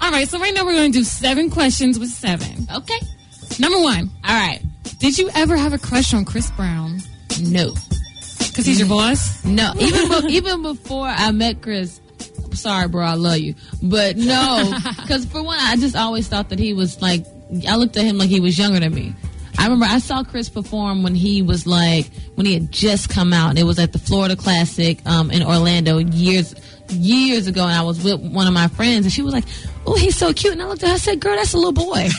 All right, so right now we're going to do 7 questions with 7. Okay. Number 1. All right. Did you ever have a crush on Chris Brown? No. Because he's your boss? No. Even before I met Chris, sorry, bro, I love you. But no. Because for one, I just always thought that he was like, I looked at him like he was younger than me. I remember I saw Chris perform when he had just come out. It was at the Florida Classic in Orlando years ago, and I was with one of my friends, and she was like, "Oh, he's so cute." And I looked at her, I said, "Girl, that's a little boy." I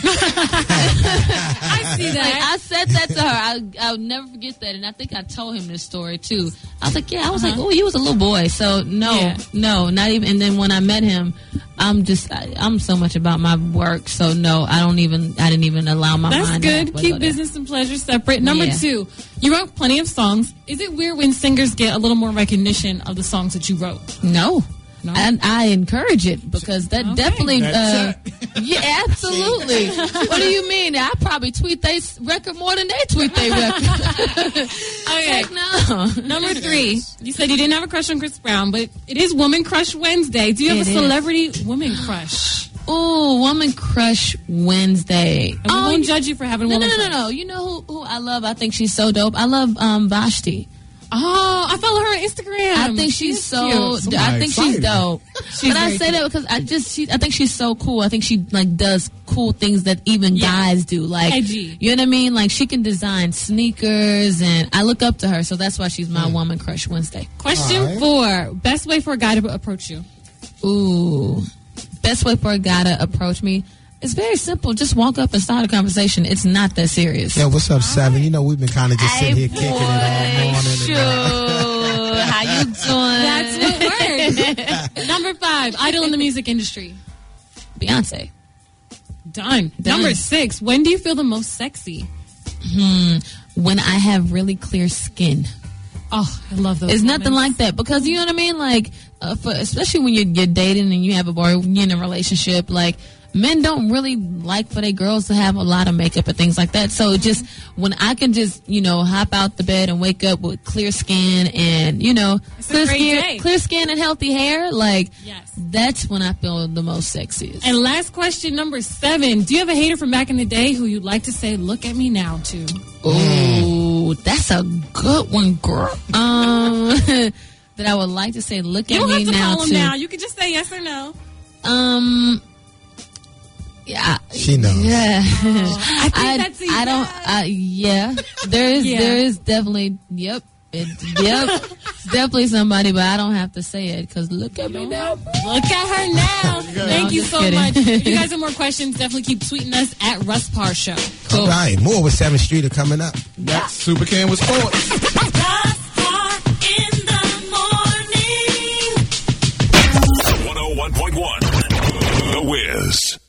see that. Like, I said that to her. I'll never forget that, and I think I told him this story too. I was like, "Yeah," I was like, "Oh, he was a little boy." So no, not even. And then when I met him, I'm so much about my work. So no, I didn't even allow my mind. That's good. Keep business and pleasure separate. Number 2, you wrote plenty of songs. Is it weird when singers get a little more recognition of the songs that you wrote? No. And I encourage it because that definitely, yeah, absolutely. What do you mean? I probably tweet their record more than they tweet their record. Okay. Heck no. Number 3, you said you didn't have a crush on Chris Brown, but it is Woman Crush Wednesday. Do you have a celebrity woman crush? Oh, Woman Crush Wednesday. And we won't judge you for having a woman crush. No. You know who I love? I think she's so dope. I love Vashti. Oh, I follow her on Instagram. I think she's so. I think she's dope. But I say that because I think she's so cool. I think she like does cool things that even guys do. Like, edgy. You know what I mean? Like she can design sneakers, and I look up to her. So that's why she's my Woman Crush Wednesday. Question 4: best way for a guy to approach you? Ooh, best way for a guy to approach me. It's very simple. Just walk up and start a conversation. It's not that serious. Yeah, what's up, 7? You know, we've been kind of just sitting here kicking it all morning. Sure. How you doing? That's what works. Number 5, idol in the music industry. Beyonce. Done. Number 6, when do you feel the most sexy? When I have really clear skin. Oh, I love those. It's moments. nothing like that because you know what I mean. Like, especially when you're dating and you have you're in a relationship. Like, men don't really like for their girls to have a lot of makeup and things like that. So just when I can just hop out the bed and wake up with clear skin and clear skin and healthy hair, like that's when I feel the most sexiest. And last question, number 7: do you have a hater from back in the day who you'd like to say, "Look at me now" to? Ooh, that's a good one, girl. That I would like to say, "Look at me now." You don't have to call too. them now. You can just say yes or no. Yeah, she knows. Yeah, I think that's I don't. Yeah, there is definitely. Yep. It's definitely somebody, but I don't have to say it because look at me now. Look at her now. Thank you so much. If you guys have more questions, definitely keep tweeting us at Russ Parr Show. Cool. All right, more with 7th Street are coming up. That's Super Cam with sports. Russ Parr in the morning. 101.1 The Wiz.